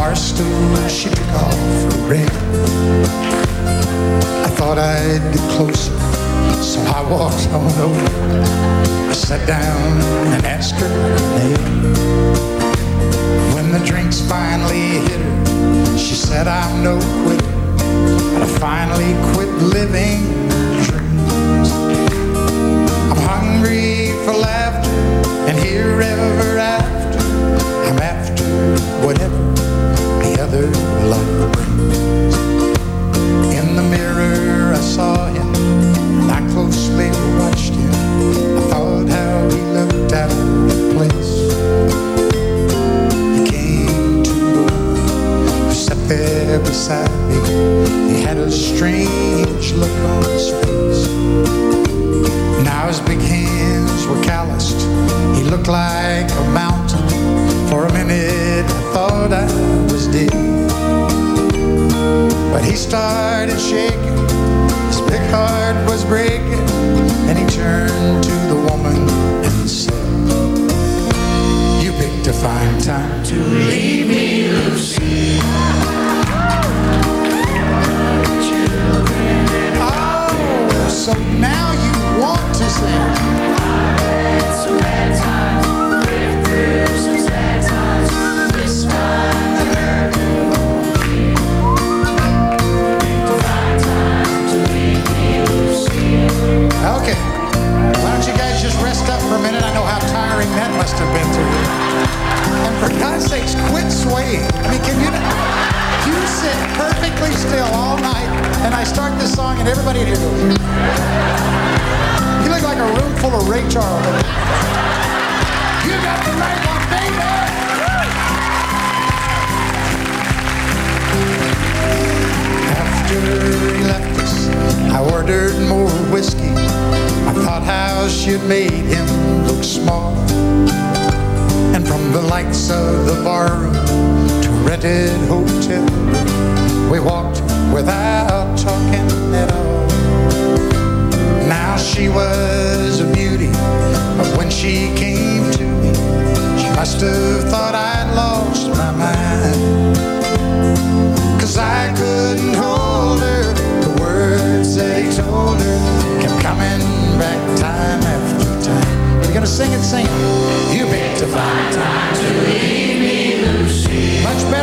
bar stool she took off her ring. I thought I'd get closer, so I walked on over. I sat down and asked her her name. When the drinks finally hit her, she said, I'm no quitter, but I finally quit living dreams. I'm hungry for laughter, and here ever after, I'm after whatever the other life brings. In the mirror I saw him, and I closely watched him. I thought how he looked out of place. He came to the woman who sat there beside me. He had a strange look on his face. Now his big hands were calloused. He looked like a mountain. For a minute I thought I was dead. But he started shaking, his big heart was breaking, and he turned to the woman and said, you picked a fine time to leave me, Lucy. Oh, so now you want to sing. It's a bad time, live through some sad times. This one okay, why don't you guys just rest up for a minute? I know how tiring that must have been to you. And for God's sakes, quit swaying. I mean, can you sit perfectly still all night, and I start this song and everybody here goes. You look like a room full of Ray Charles. You got the right one, baby! After he left us, I ordered more whiskey. I thought how she'd made him look small. And from the lights of the barroom to a rented hotel room, we walked without talking at all. Now she was a beauty, but when she came to me, she must have thought I'd lost my mind. 'Cause I couldn't hold her. The words that he told her kept coming back time after time. We're gonna sing it, sing it. You picked a fine time to leave me, Lucy. Much better.